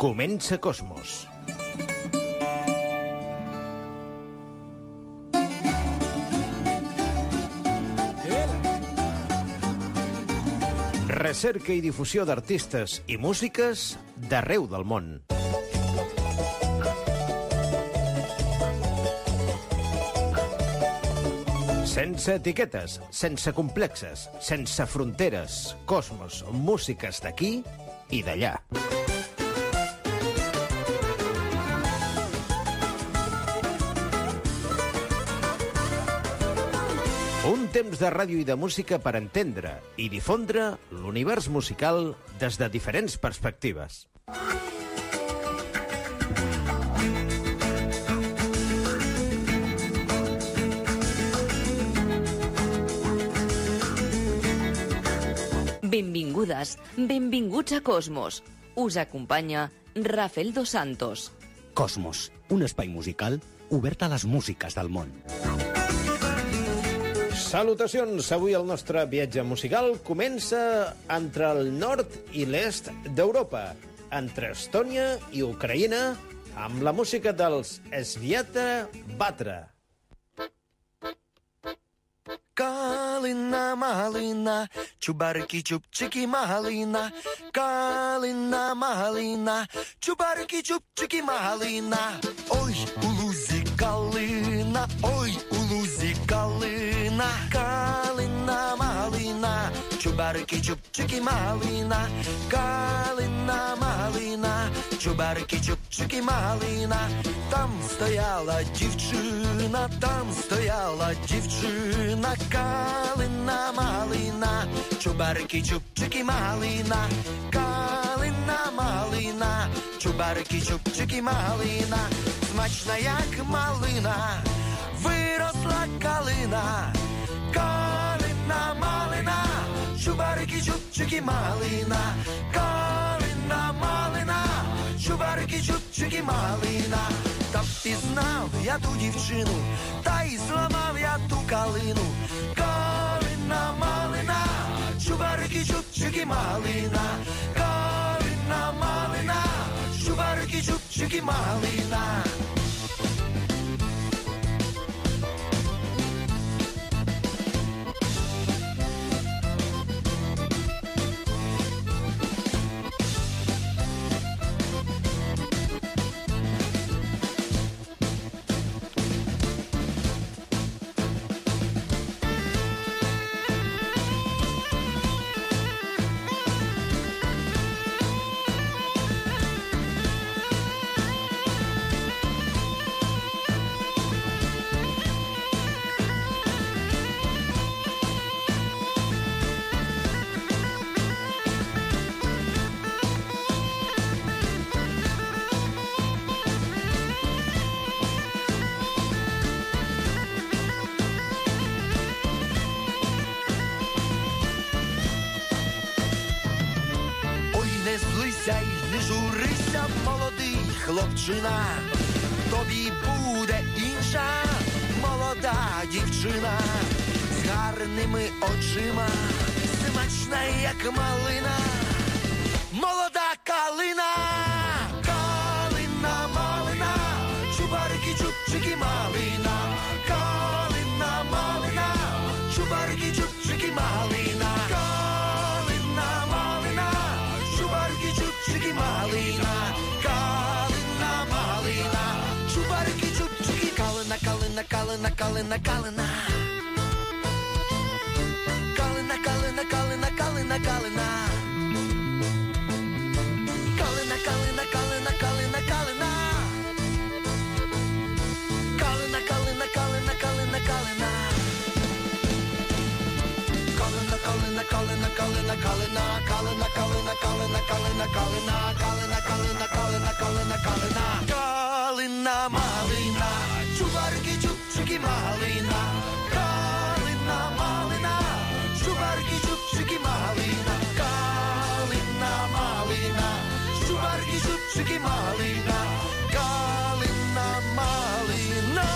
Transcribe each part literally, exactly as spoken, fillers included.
Comença Cosmos. Recerca i difusió d'artistes i músiques d'arreu del món. Sense etiquetes, sense complexes, sense fronteres. Cosmos, músiques d'aquí i d'allà. Un temps de ràdio i de música per entendre i difondre l'univers musical des de diferents perspectives. Benvingudes, benvinguts a Cosmos. Us acompanya Rafael Dos Santos. Cosmos, un espai musical obert a les músiques del món. Salutacions! Avui el nostre viatge musical comença entre el nord i l'est d'Europa, entre Estònia i Ucraïna, amb la música dels Sviata Batra. Калина, малина, чубарки, чубчики, малина. Калина, малина, чубарки, чубчики, малина. Ой, у лузі калина, ой, у лузі калина. Калина, малина, чубарки, чубчики, малина. Калина, малина, чубарки, чубчики, малина. Там стояла дівчина, там стояла дівчина. Калина, малина, чубарки, чубчики, малина. Калина, малина, чубарки, чубчики, малина. Смачна, як малина, виросла калина. Калина, малина, чубарки, чубчики, малина. Калина, малина, чубарки, чубчики, малина. Та впізнав я ту дівчину, та й зламав я ту калину. Калина, малина, чубарки, чубчики, малина. Калина, малина, чубарки, чубчики, малина. Не журися, молодий хлопчина, тобі буде інша молода дівчина з гарними очима, смачна, як малина, молода калина. Калина, малина, чубарки, чубчики, малина. Калина, малина, чубарки, чубчики, малина. Калина, малина, чубарки, чубчики, малина. Калина, малина, чубарки, чубчики. Калина, калина, калина, калина, калина. Калина, калина, калина, калина, калина. Калина, калина, калина, калина, калина. Калина, калина, калина, калина, калина. Калина, калина, калина, калина, калина. Калина, калина, калина, калина, калина. Калина, калина, калина, калина, калина. Калина, малина, чубарки, чубчики, малина. Калина, малина, чубарки, чубчики, малина. Калина, малина, чубарки, чубчики, малина. Калина, малина.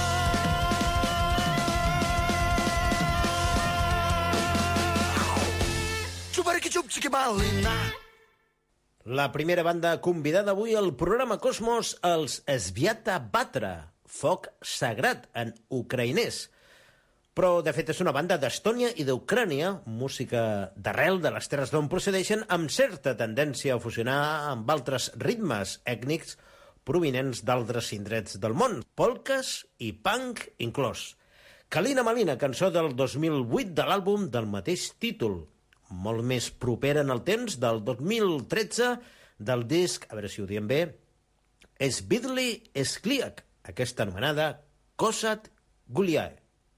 Чубарки, чубчики, малина. La primera banda convidada avui al programa Cosmos, els Sviata Batra, foc sagrat en ucraïnès. Però, de fet, és una banda d'Estònia i d'Ucrània, música d'arrel de les terres d'on procedeixen, amb certa tendència a fusionar amb altres ritmes ètnics provinents d'altres indrets del món, polques i punk inclòs. Kalina Malina, cançó del dos mil vuit de l'àlbum del mateix títol, molt més propera en el temps, del dos mil tretze, del disc, a veure si ho diem bé, Svidli Skliak, aquesta anomenada Kosat Guliae.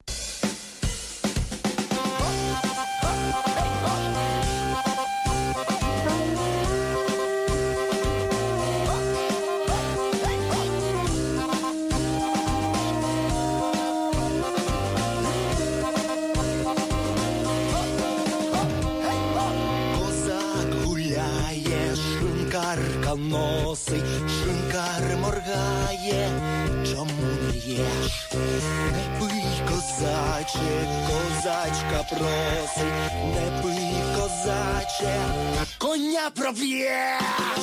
Носить, шинкар моргає, чому не їш? Не пий, козаче, козачка просить, не пий, козаче, коня проб'єш!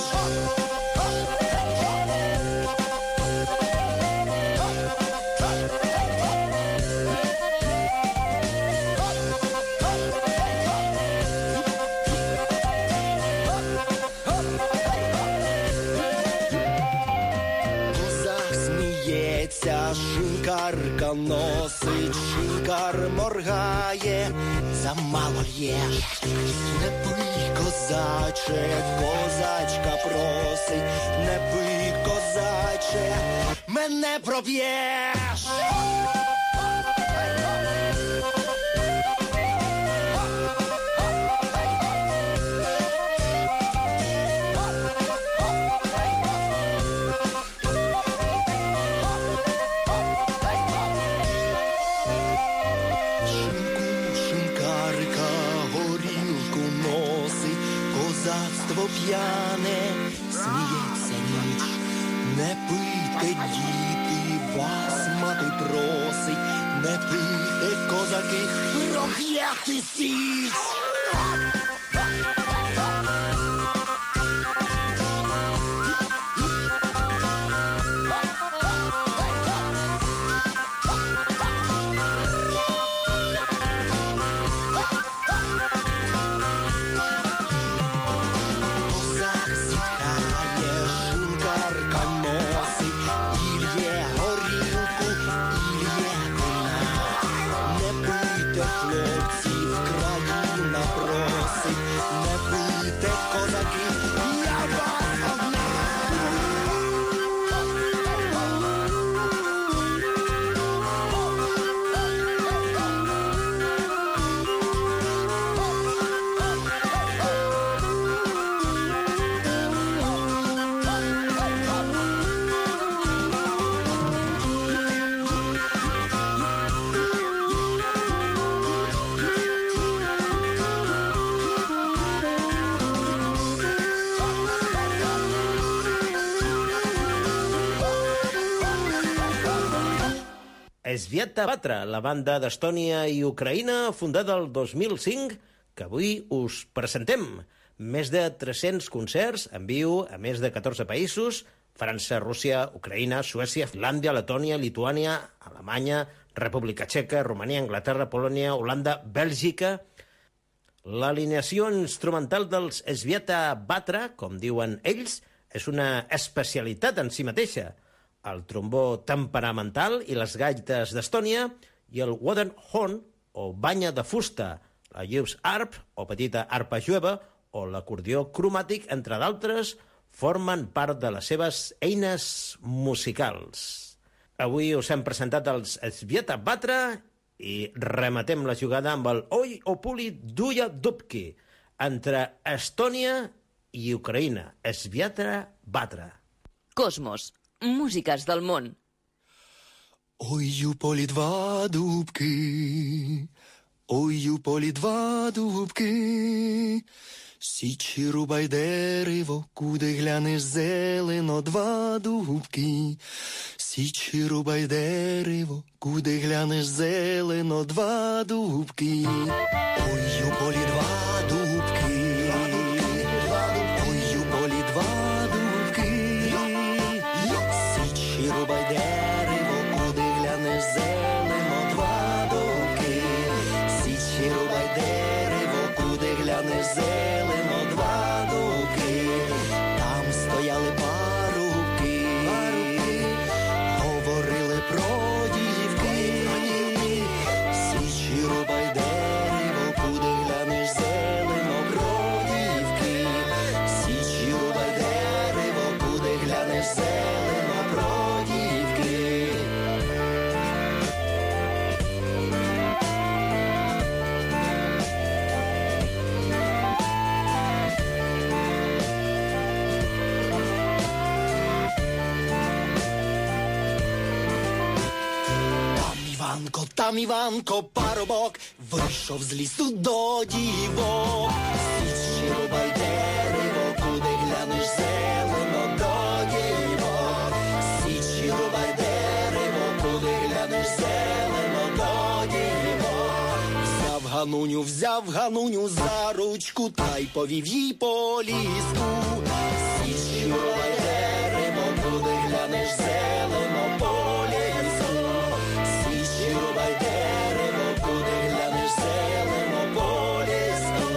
Шинкарка носить, шинкар моргає, замало їш. Не пий, козаче, козачка просить, не пий, козаче, мене проб'єш. П'яне, сміється ніч, не пийте, діти, вас мати просить, не пийте, козаки, прокляти січ! Sviata Batra, la banda d'Estònia i Ucraïna, fundada el dos mil cinc, que avui us presentem. Més de tres-cents concerts en viu a més de catorze països, França, Rússia, Ucraïna, Suècia, Finlàndia, Letònia, Lituània, Alemanya, República Txeca, Romania, Anglaterra, Polònia, Holanda, Bèlgica. L'alineació instrumental dels Sviata Batra, com diuen ells, és una especialitat en si mateixa. El trombó temperamental i les gaites d'Estònia i el wooden horn, o banya de fusta, la youth harp, o petita arpa jueva, o l'acordió cromàtic, entre d'altres, formen part de les seves eines musicals. Avui us hem presentat els Sviata Batra i rematem la jugada amb el Oi Opuli Duya Dubki, entre Estònia i Ucraïna. Sviata Batra. Cosmos, músiques del món. Ой, у полі два дубки, ой, у полі два дубки, січі рубай дерево, куди глянеш зелено, два дубки, січі рубай дерево, куди глянеш зелено, два дубки, ой, у полі два дубки, ой, у полі гляне зелено два дуки, там стояли парубки, говорили про дівки, січі рубай дерево, куди глянеш зелено про дівки, січі рубай дерево, куди глянеш зелено про дівки. Іванко, там Іванко, парубок, вийшов з лісу до дівок. Січі рубай дерево, куди глянеш зелено до дівок. Січі рубай дерево, куди глянеш зелено до дівок. Взяв Гануню, взяв Гануню за ручку, та й повів їй по ліску. Січі рубай дерево, куди глянеш зелено по ліску. Січі рубай дерево, куди глянеш зелено по ліску.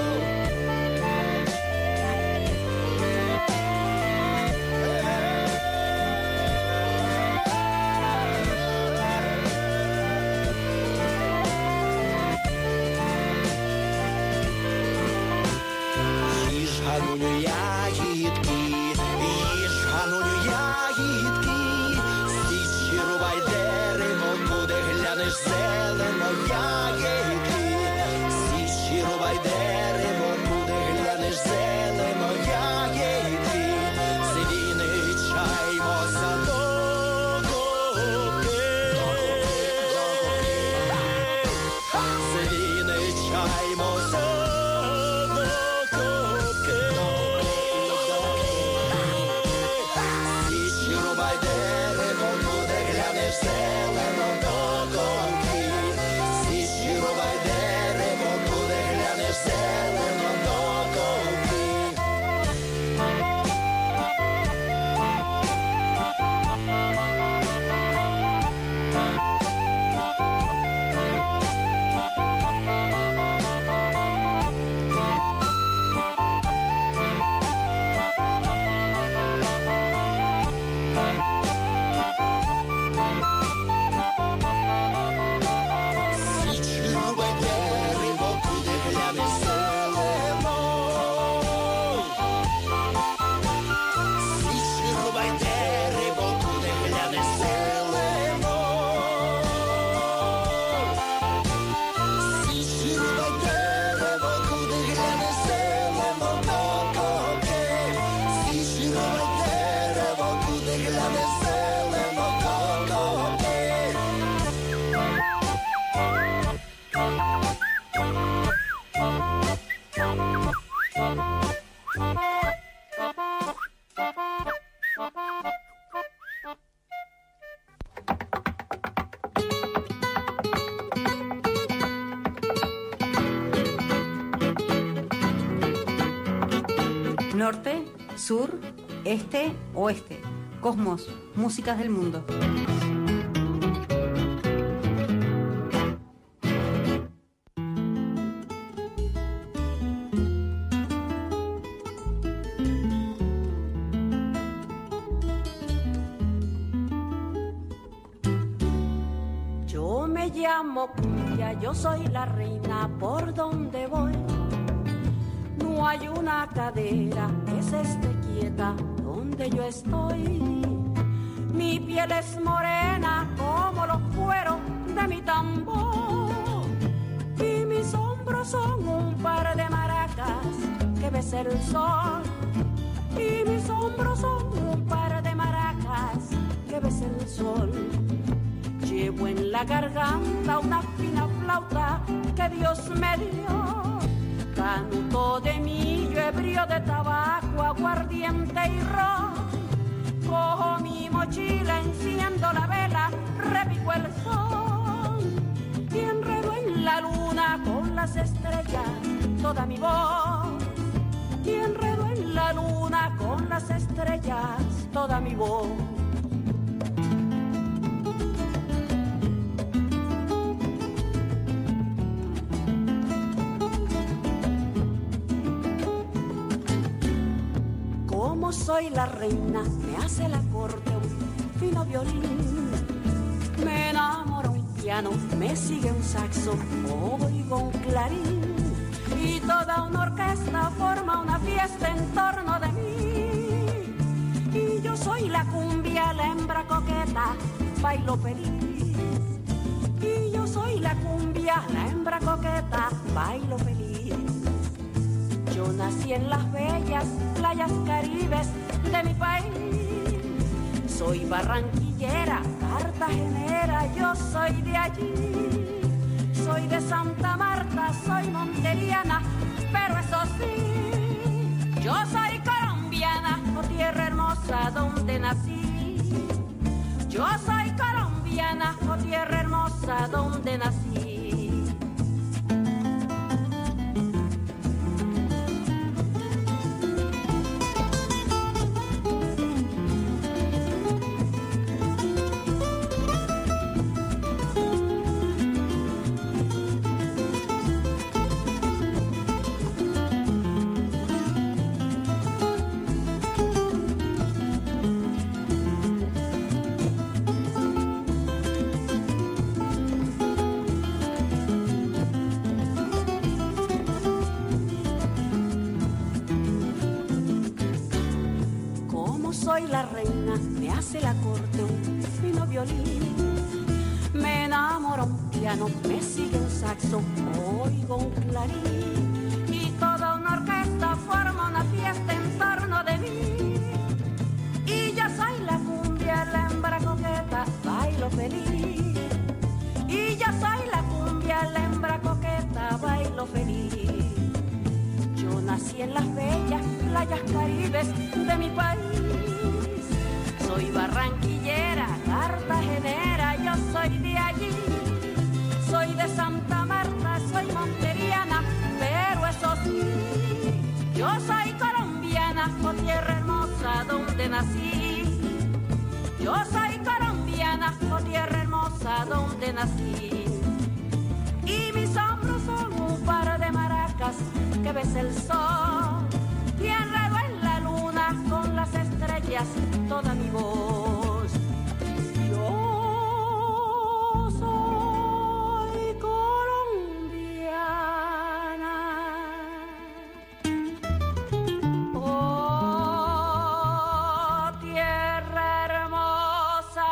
Їж, Гануню, ягідки, їж, Гануню, ягідки. Січі рубай дерево, куди глянеш зелено ягідки. Січі рубай дерево, куди глянеш зелено ягідки. Звіничаймо садовки, звіничаймо садовки. Січі рубай дерево, куди глянеш зелено до конки. Січі рубай дерево, куди глянеш зелено до конки. Січі рубай дерево, куди глянеш зелено. Січі рубай дерево, куди глянеш зелено. Січі рубай дерево, куди глянеш зелено до конки. Січі рубай дерево, куди глянеш зелено до конки. Norte, sur, este, oeste. Cosmos, músicas del mundo. Yo me llamo Cuya, yo soy la reina por donde voy. No hay una cadera que se esté quieta donde yo estoy. Mi piel es morena como los cueros de mi tambor. Y mis hombros son un par de maracas que besa el sol. Y mis hombros son un par de maracas que besa el sol. Llevo en la garganta una fina flauta que Dios me dio. Canuto de millo, ebrio de tabaco, aguardiente y ron. Cojo mi mochila, enciendo la vela, repico el sol. Y enredo en la luna con las estrellas toda mi voz. Y enredo en la luna con las estrellas toda mi voz. soy la reina, me hace la corte un fino violín. Me enamora un piano, me sigue un saxo, oigo un clarín. Y toda una orquesta forma una fiesta en torno de mí. Y yo soy la cumbia, la hembra coqueta, bailo feliz. Y yo soy la cumbia, la hembra coqueta, bailo feliz. Yo nací en las bellas playas caribes de mi país. Soy barranquillera, cartagenera, yo soy de allí. Soy de Santa Marta, soy monteriana, pero eso sí, yo soy colombiana, oh tierra hermosa donde nací. Yo soy colombiana, oh tierra hermosa donde nací. Soy la reina, me hace la corte un fino violín. Me enamora un piano, me sigue un saxo, oigo un clarín. Y toda una orquesta forma una fiesta en torno de mí. Y yo soy la cumbia, la hembra coqueta, bailo feliz. Y yo soy la cumbia, la hembra coqueta, bailo feliz. Yo nací en las bellas playas caribes de mi país. Soy barranquillera, cartagenera, yo soy de allí. Soy de Santa Marta, soy monteriana, pero eso sí, yo soy colombiana, oh tierra hermosa donde nací. Yo soy colombiana, oh tierra hermosa donde nací. Y mis hombros son un par de maracas que besa el sol. Y enredo en la luna con las estrellas toda mi voz. Yo soy colombiana. Oh, tierra hermosa,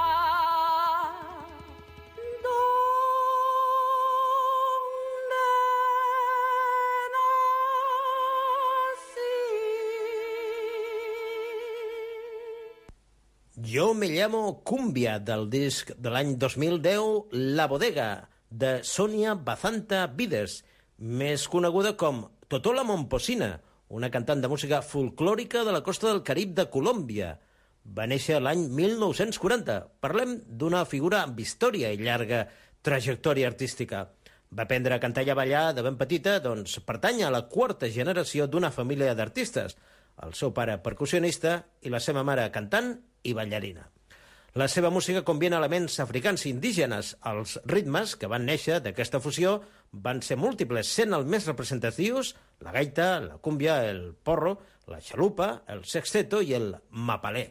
Jo me llamo Cumbia, del disc de l'any dos mil deu, La Bodega, de Sonia Bazanta Vides, més coneguda com Totola Momposina, una cantant de música folclòrica de la costa del Carib de Colòmbia. Va néixer l'any mil nou-cents quaranta. Parlem d'una figura amb història i llarga trajectòria artística. Va aprendre a cantar i a ballar de ben petita, doncs pertany a la quarta generació d'una família d'artistes. El seu pare percussionista i la seva mare cantant i ballarina. La seva música combina elements africans i indígenes. Els ritmes que van néixer d'aquesta fusió van ser múltiples, sent els més representatius la gaita, la cúmbia, el porro, la xalupa, el sexteto i el mapalé.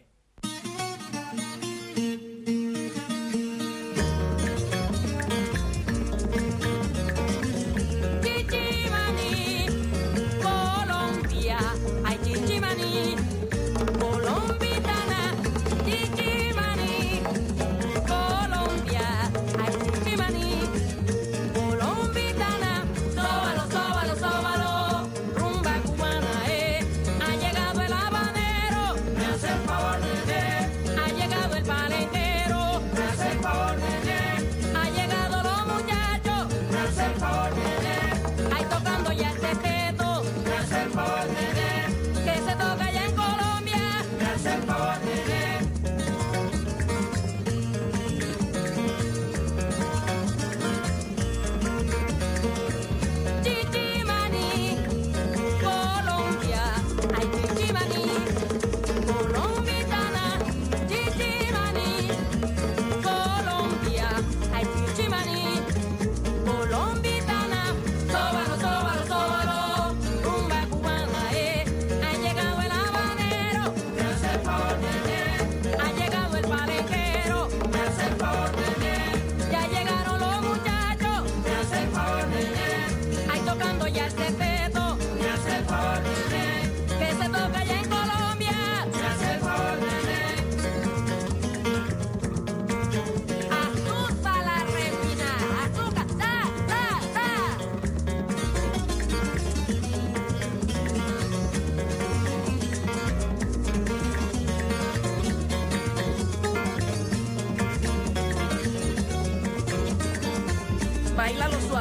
Por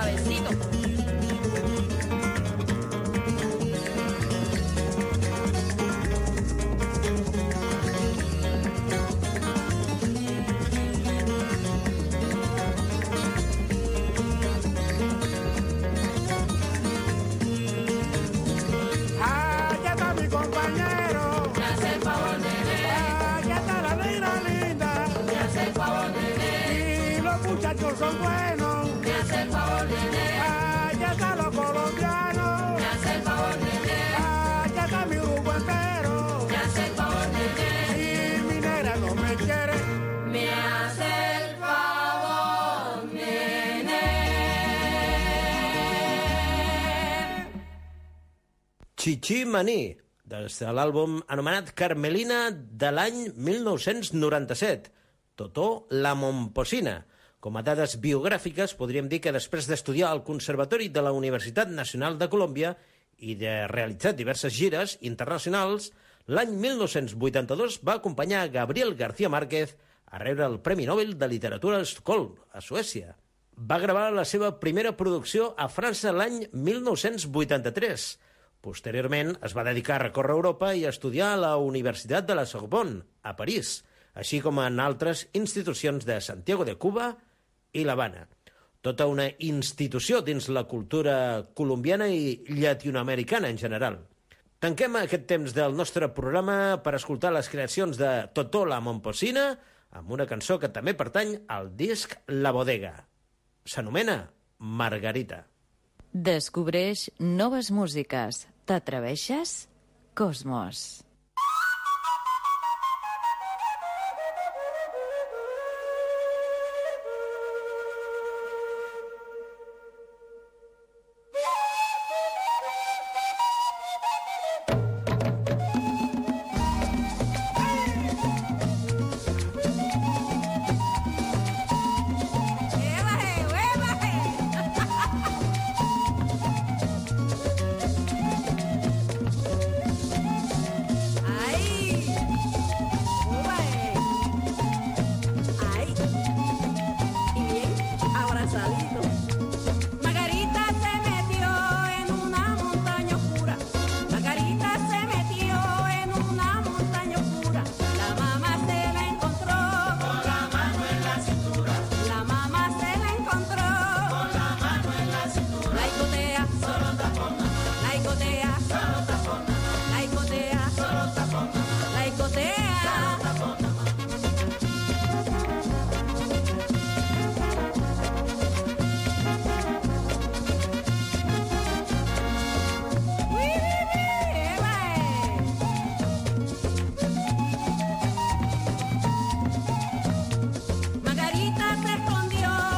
suavecito. Son buenos, me hace el favor, nene. Allá están los colombianos, me hace el favor, nene. Allá está mi grupo entero, me hace el favor, nene. Y mi negra no me quiere, me hace el favor, nene. Chichi Maní, des de l'àlbum anomenat Carmelina de l'any mil nou-cents noranta-set, Totó la Momposina. Com a dades biogràfiques, podríem dir que després d'estudiar al Conservatori de la Universitat Nacional de Colòmbia i de realitzar diverses gires internacionals, l'any mil nou-cents vuitanta-dos va acompanyar Gabriel García Márquez a rebre el Premi Nobel de Literatura a Estocolm, a Suècia. Va gravar la seva primera producció a França l'any mil nou-cents vuitanta-tres. Posteriorment es va dedicar a recórrer Europa i a estudiar a la Universitat de la Sorbonne, a París, així com en altres institucions de Santiago de Cuba i l'Havana. Tota una institució dins la cultura colombiana i llatinoamericana en general. Tanquem aquest temps del nostre programa per escoltar les creacions de Totó la Momposina amb una cançó que també pertany al disc La Bodega. S'anomena Margarita. Descobreix noves músiques. T'atreveixes? Cosmos.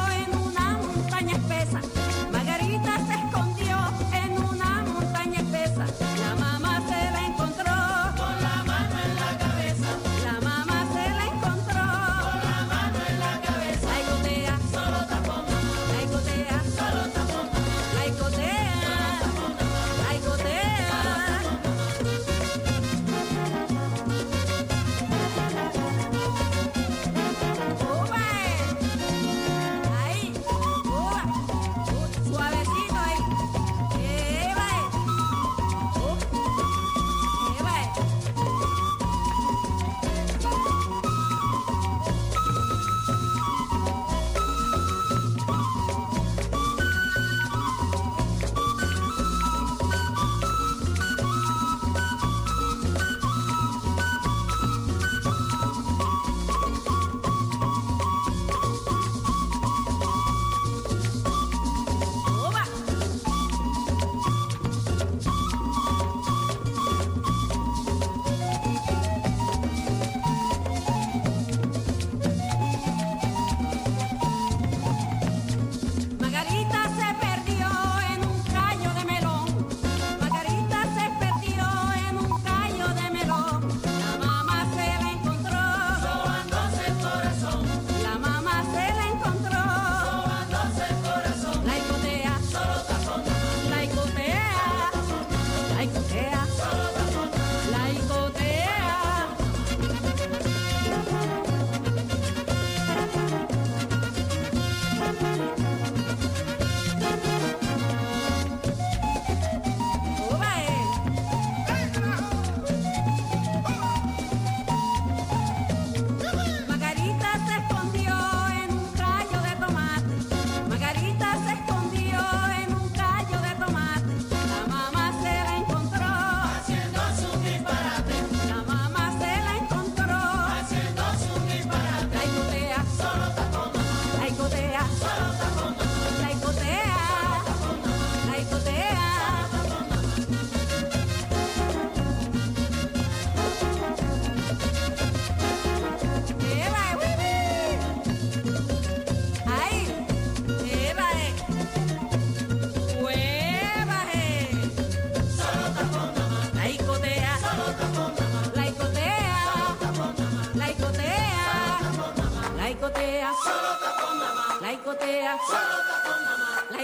Margarita se escondió en una montaña espesa.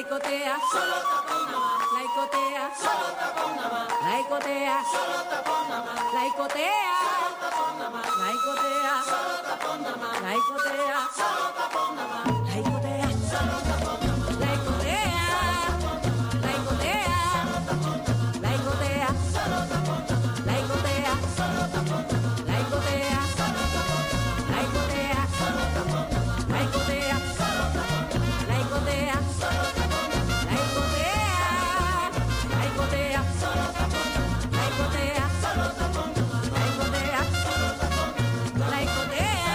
icotea, solo tapón nada más. La icotea, solo tapón nada más. La icotea, solo tapón nada más. La icotea, solo tapón nada más. La icotea, solo tapón nada más. La icotea, solo tapón nada más. La icotea, solo tapón nada más. La icotea, la icotea, la icotea, solo tapón nada más. La icotea, solo tapón nada más. La icotea, solo tapón nada más. La icotea, solo tapón nada más. La icotea, solo tapón nada más. La icotea, solo tapón nada más. La icotea, solo tapón nada más. La icotea, solo tapón nada más. La icotea, solo tapón nada más. La icotea,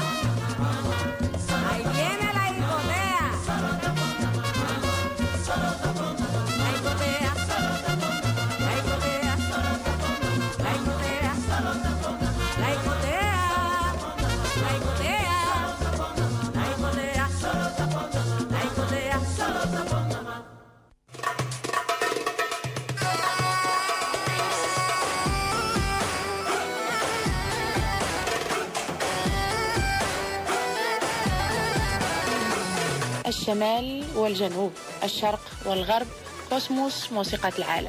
ahí viene la icotea. Solo tapón nada más. Solo tapón nada más. La icotea, solo tapón nada más. La icotea, solo tapón nada más. La icotea, solo tapón nada más. La icotea, la icotea, la icotea, solo tapón nada más. La icotea, solo tapón nada más. الشمال والجنوب، الشرق والغرب، كوسموس موسيقى العالم.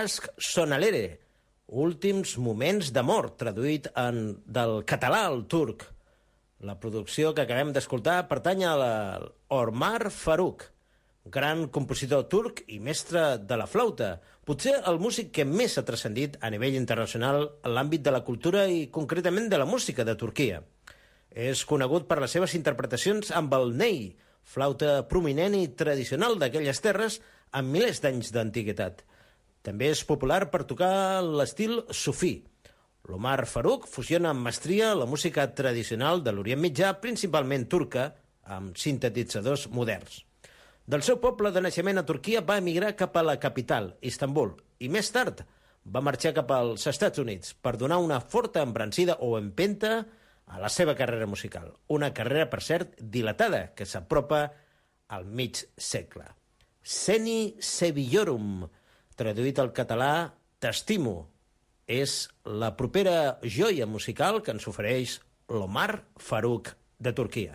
basc Sonalere, últims moments d'amor, traduït en, del català al turc. La producció que acabem d'escoltar pertany a Omar Faruk, gran compositor turc i mestre de la flauta, potser el músic que més ha transcendit a nivell internacional en l'àmbit de la cultura i concretament de la música de Turquia. És conegut per les seves interpretacions amb el ney, flauta prominent i tradicional d'aquelles terres amb milers d'anys d'antiguitat. També és popular per tocar l'estil sufí. L'Omar Faruk fusiona amb mestria la música tradicional de l'Orient Mitjà, principalment turca, amb sintetitzadors moderns. Del seu poble de naixement a Turquia va emigrar cap a la capital, Istanbul, i més tard va marxar cap als Estats Units per donar una forta embrancida o empenta a la seva carrera musical. Una carrera, per cert, dilatada, que s'apropa al mig segle. Seni Sevillorum, traduït al català, T'estimo, és la propera joia musical que ens ofereix l'Omar Faruk de Turquia.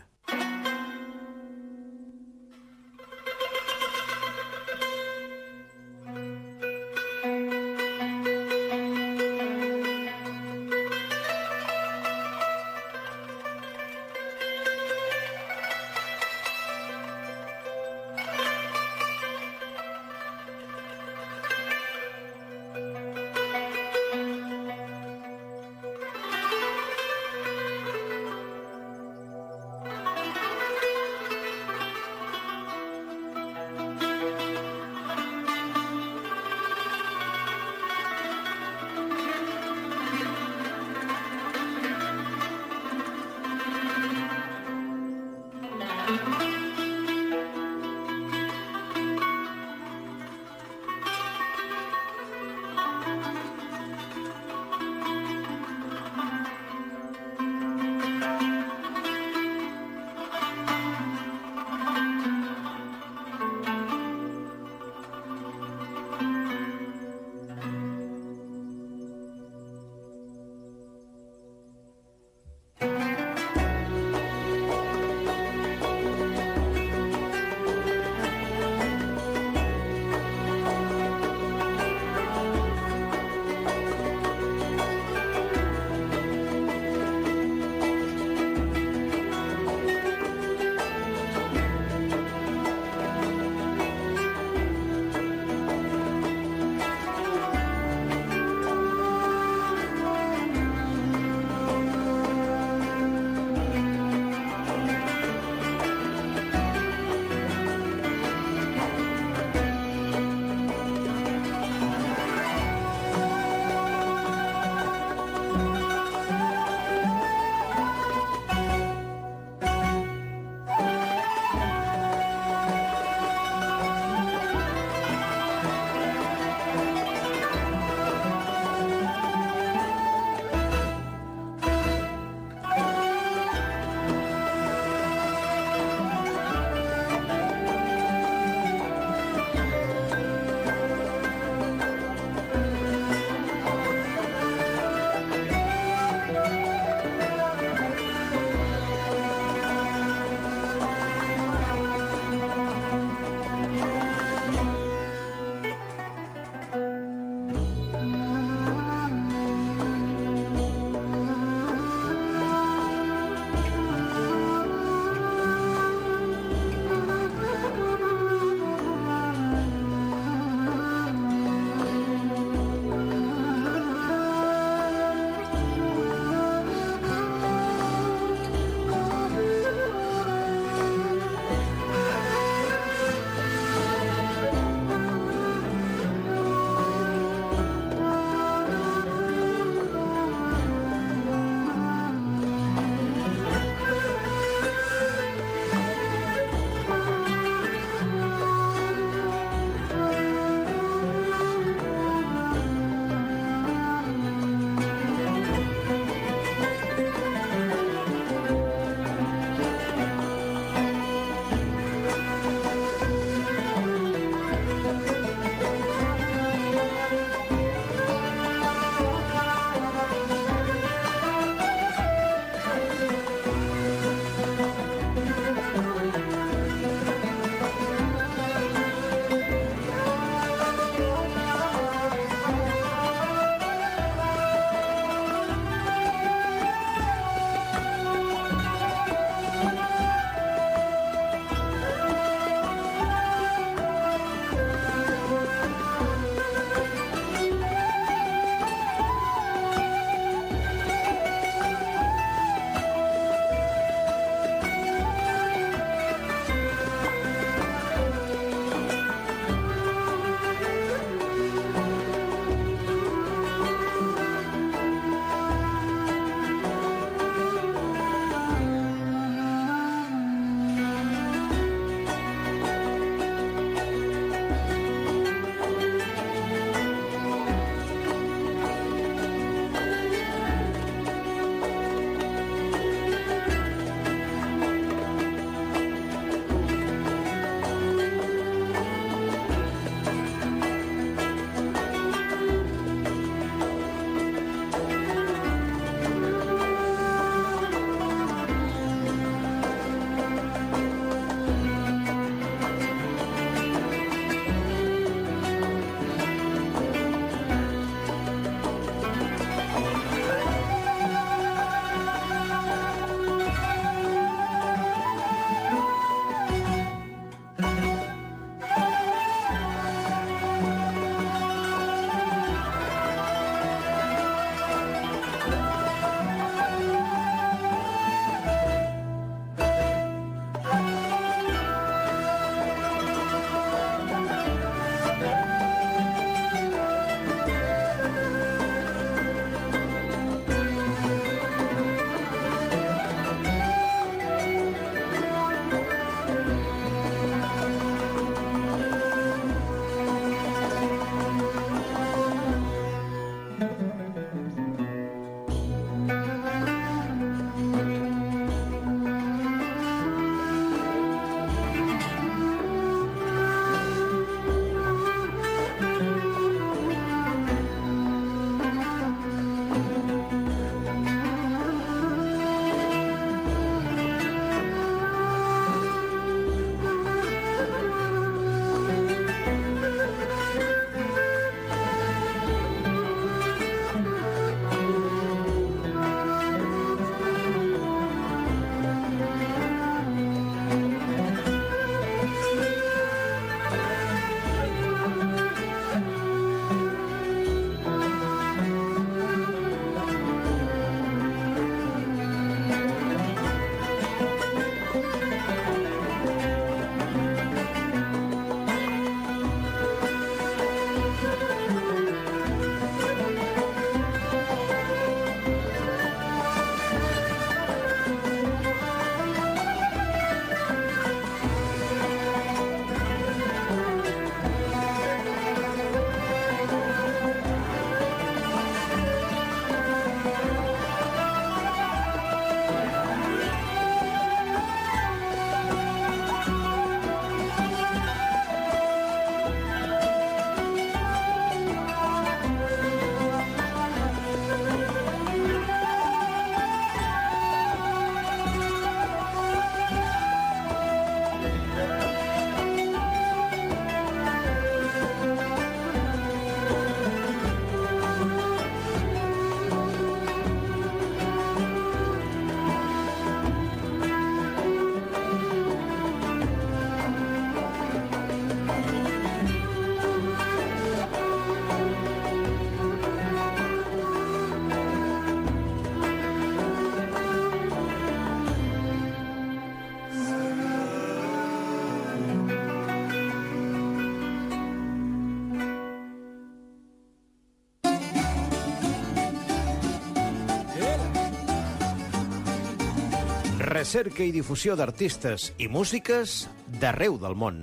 recerca i difusió d'artistes i músiques d'arreu del món.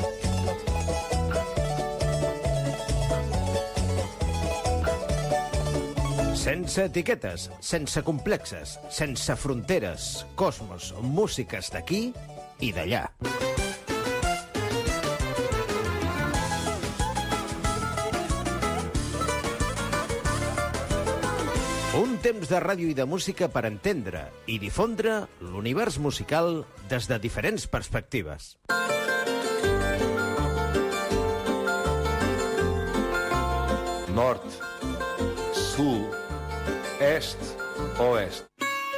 Sense etiquetes, sense complexes, sense fronteres, Cosmos, músiques d'aquí i d'allà. Un temps de ràdio i de música per entendre i difondre l'univers musical des de diferents perspectives. Nord, sul, est, oest.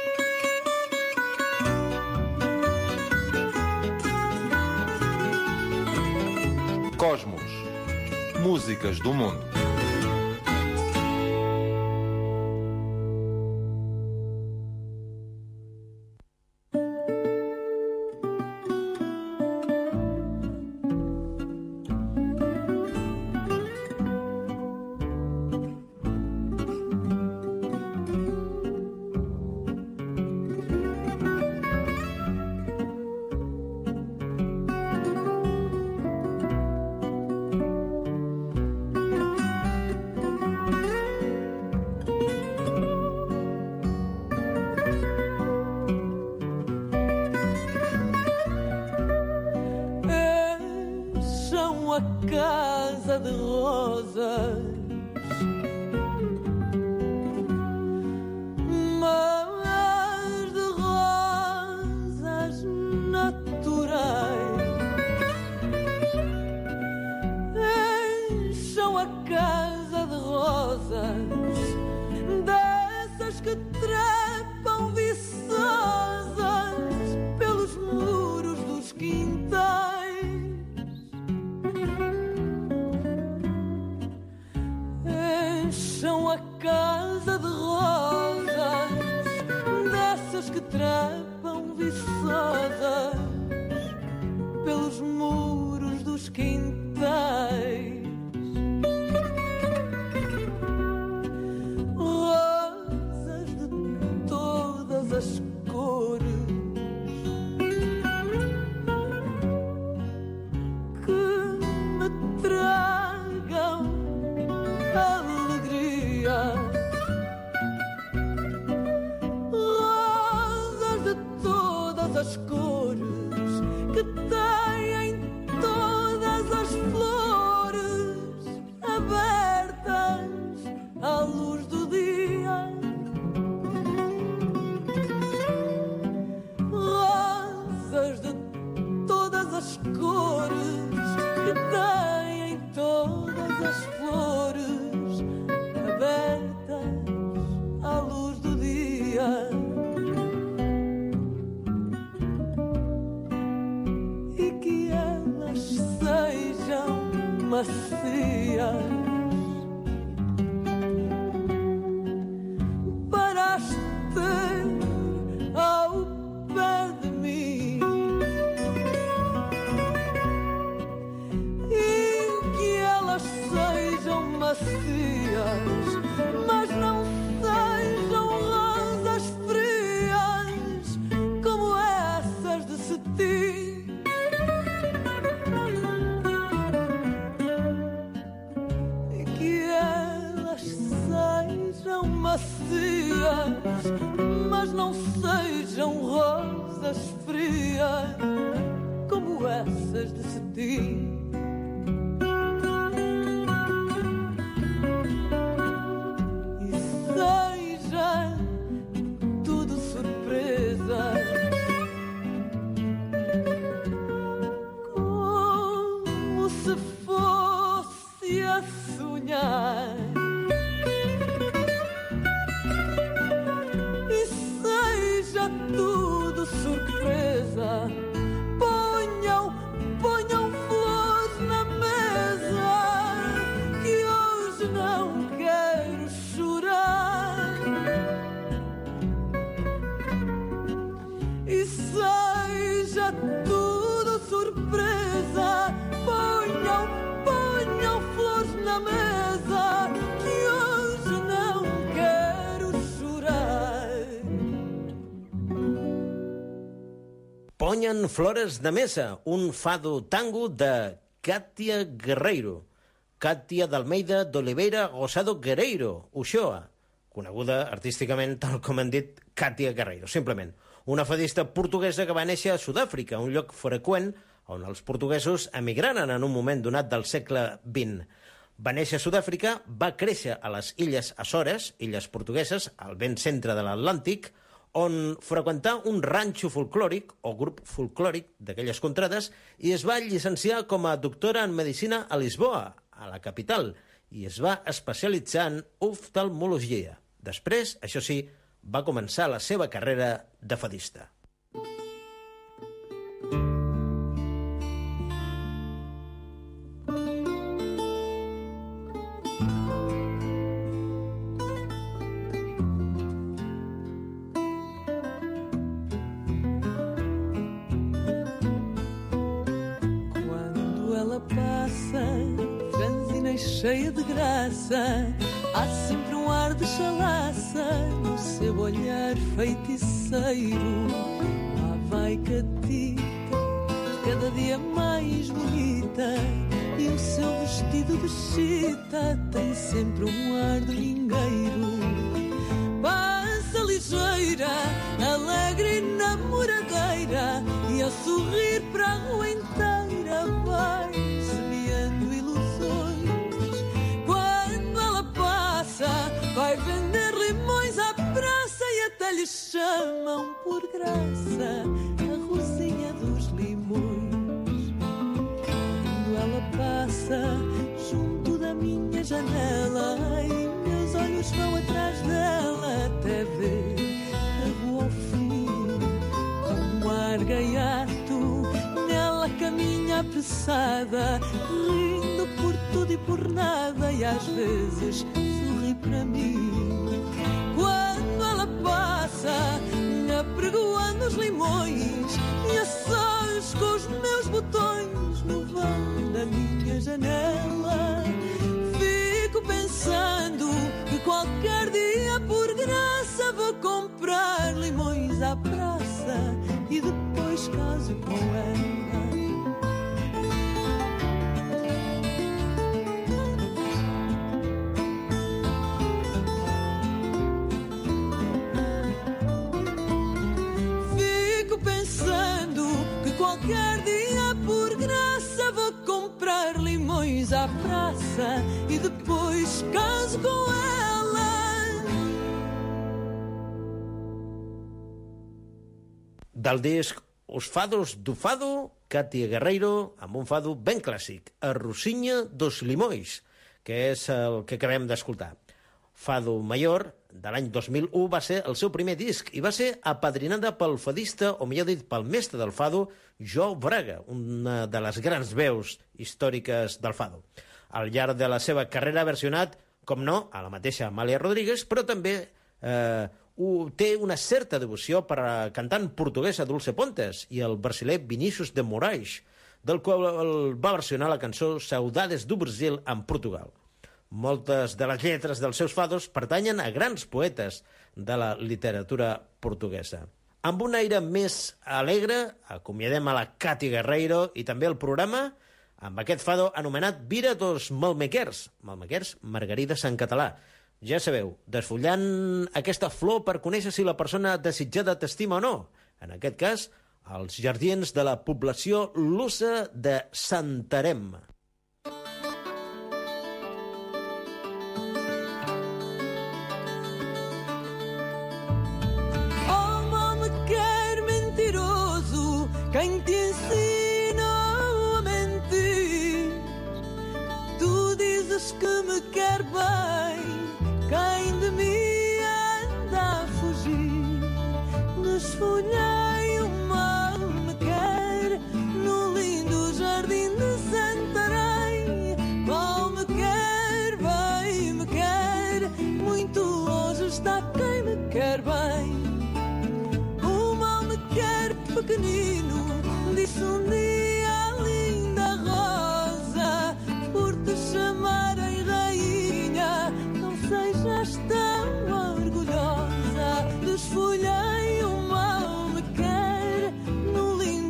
Cosmos, músicas do mundo. Casa de rosas, mas de rosas naturais. Encham a casa de rosas, dessas que trepam viçosas pelos muros dos quintais. São a casa de rosas, dessas que trepam viçosas pelos muros dos quintais. Rosas de todas as cores que me tragam alegria. Rosas de todas as cores que têm todas as flores abertas à luz do dia. Rosas de todas as cores que têm todas as flores abertas à luz do dia. E que elas sejam macias para as ter ao pé de mim. E que elas sejam macias, mas não sejam rosas frias como essas de cetim. E que elas sejam macias, mas não sejam rosas frias como essas de cetim. Seja tudo surpresa, como se fosse a sonhar. E seja tudo surpresa, ponham, ponham flores na mesa, que hoje não quero chorar. E seja tudo surpresa, ponham, ponham flores na mesa, que hoje não quero chorar. Poñan flores de mesa, un fado tango de Katia Guerreiro. Katia d'Almeida d'Oliveira Gosado Guerreiro, Uxoa, coneguda artísticament, tal com han dit, Katia Guerreiro, simplement. Una fadista portuguesa que va néixer a Sud-àfrica, un lloc freqüent on els portuguesos emigraren en un moment donat del segle vint. Va néixer a Sud-àfrica, va créixer a les Illes Açores, illes portugueses, al ben centre de l'Atlàntic, on freqüentà un ranxo folclòric o grup folclòric d'aquelles contrades i es va llicenciar com a doctora en medicina a Lisboa, a la capital, i es va especialitzar en oftalmologia. Després, això sí, va començar la seva carrera de fadista. Cheia de graça, há sempre um ar de chalaça no seu olhar feiticeiro. Lá vai Catita, cada dia mais bonita, e o seu vestido de chita tem sempre um ar de vingueiro. Passa ligeira, alegre e namoradeira, e ao sorrir para a rua inteira vai semeando ilusões. Vai vender limões à praça e até lhe chamam por graça a Rosinha dos Limões. Quando ela passa junto da minha janela, ai, meus olhos vão atrás dela até ver a rua ao fim. Com um ar gaiato, nela caminha apressada, rindo por tudo e por nada, e às vezes para mim. Quando ela passa, me apregoando os limões e a sós com os meus botões no vão da minha janela, fico pensando que qualquer dia por graça vou comprar limões à praça e depois caso com ela. Qualquer dia por graça vou comprar limões à praça e depois caso com ela. Del disc Os Fados do Fado, Katia Guerreiro, amb un fado ben clàssic, A Rosinha dos Limões, que és el que acabem d'escoltar. Fado Mayor, de l'any dos mil u, va ser el seu primer disc i va ser apadrinada pel fadista, o millor dit, pel mestre del fado, João Braga, una de les grans veus històriques del fado. Al llarg de la seva carrera ha versionat, com no, a la mateixa Amàlia Rodríguez, però també eh, té una certa devoció per a cantant portuguesa Dulce Pontes i el brasiler Vinícius de Moraes, del qual va versionar la cançó Saudades do Brasil en Portugal. Moltes de les lletres dels seus fados pertanyen a grans poetes de la literatura portuguesa. Amb un aire més alegre, acomiadem a la Katia Guerreiro i també el programa amb aquest fado anomenat Vira dos Malmequers, Malmequers, margarides en català. Ja sabeu, desfullant aquesta flor per conèixer si la persona desitjada t'estima o no. En aquest cas, als jardins de la població lusa de Santarém. Quem te ensina a mentir? Tu dizes que me quer bem, quem de mim anda a fugir? Desfolhei o mal me quer no lindo jardim de Santarém. Mal me quer, bem me quer, muito longe está quem me quer bem. O mal me quer pequenino, disse um dia a linda rosa, por te chamarem rainha, não sejas tão orgulhosa. Desfolhei o mal me quer no lindo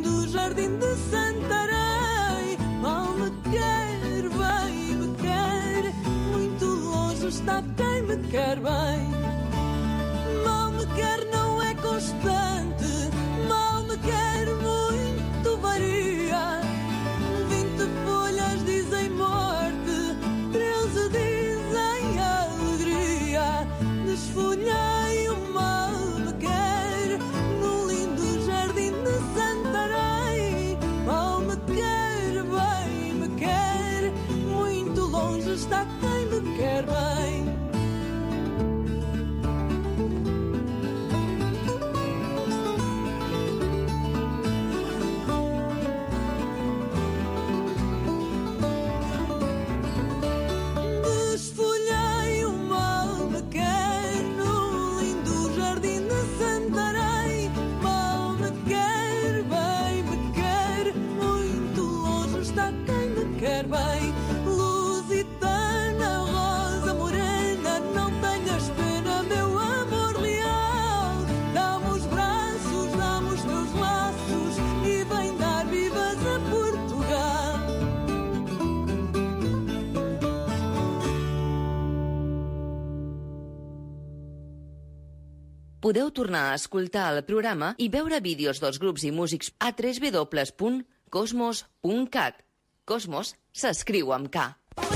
Podeu tornar a escoltar el programa i veure vídeos dels grups i músics a w w w punt cosmos punt cat. Cosmos s'escriu amb K.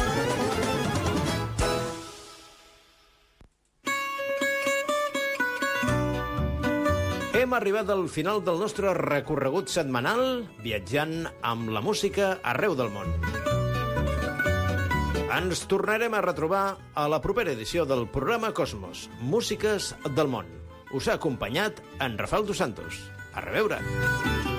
Hem arribat al final del nostre recorregut setmanal viatjant amb la música arreu del món. Ens tornarem a retrobar a la propera edició del programa Cosmos, Músiques del món. Us ha acompanyat en Rafael dos Santos. A reveure!